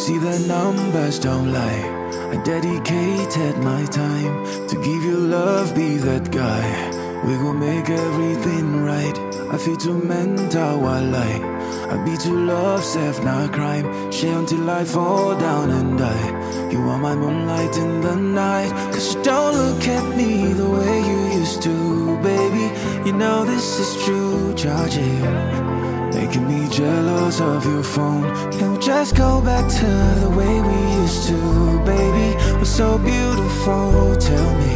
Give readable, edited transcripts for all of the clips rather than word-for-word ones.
see the numbers don't lie. I dedicated my time to give you love, be that guy. We gon' make everything right. I feel too mental while I be too love, self, not crime. Share until I fall down and die. You are my moonlight in the night. Cause you don't look at me the way you used to, baby. You know this is true, charge it. Making me jealous of your phone. Can we just go back to the way we used to, baby? We're so beautiful, tell me,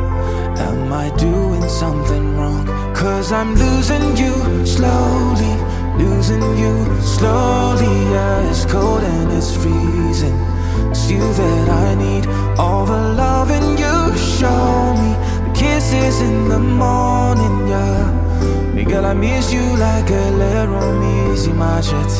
am I doing something wrong? Cause I'm losing you slowly, losing you slowly. Yeah, it's cold and it's freezing. It's you that I need, all the loving you show me, the kisses in the morning, yeah. Girl, I miss you like a little miss in my chest.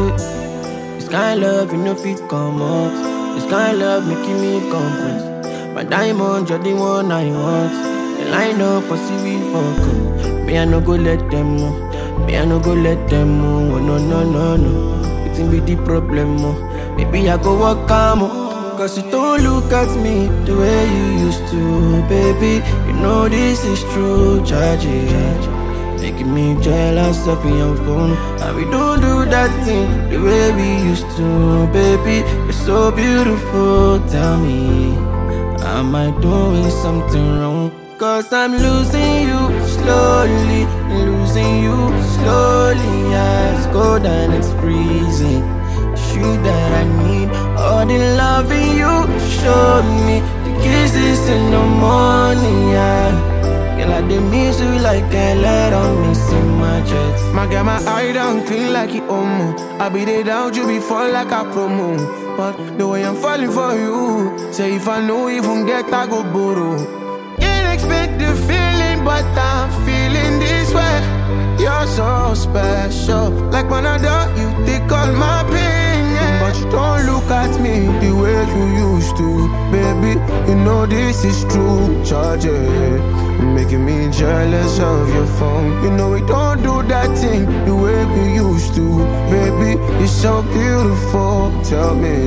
This kind of love you know fit come out. This kind of love making me compress. My diamond, you're the one I want. The line up for see we fuck. Me I no go let them know. Me I no go let them know. Oh, no, no, no, no. It's be the problem. Maybe I go walk calm. Cause you don't look at me the way you used to, baby. You know this is true, charge it. Making me jealous of your phone. And we don't do that thing the way we used to, baby. You're so beautiful, tell me, am I doing something wrong? Cause I'm losing you slowly, losing you slowly. Yeah, it's cold and it's freezing. It's you that I need, all the loving you show me, the kisses in the morning, yeah. Girl, I did miss you like a let on me see my jets. My girl, my eye down clean like it omo. I be there down you before like a promo. But the way I'm falling for you, say if I know even get I go borrow. Can't expect the feeling, but I'm feeling this way. You're so special, like when I do you take all my pain, yeah. But you don't look at me the way you used to, baby. You know this is true, charge it. Making me jealous of your phone. You know we don't do that thing the way we used to, baby. You're so beautiful, tell me,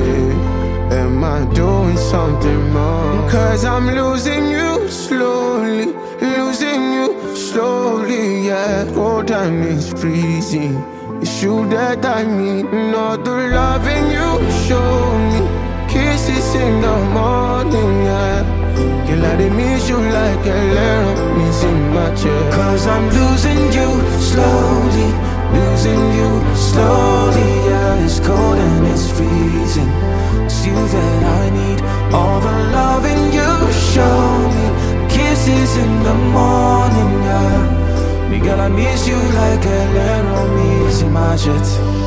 am I doing something wrong? Cause I'm losing you slowly, losing you slowly, yeah. Cold and it's freezing. It's you that I need, not the loving you show me, kisses in the morning, yeah. Girl, I did miss you like a little miss in my chest. Cause I'm losing you slowly, losing you slowly. Yeah, it's cold and it's freezing. It's you that I need, all the loving you show me, kisses in the morning, yeah. Girl, I miss you like a little miss in my chest.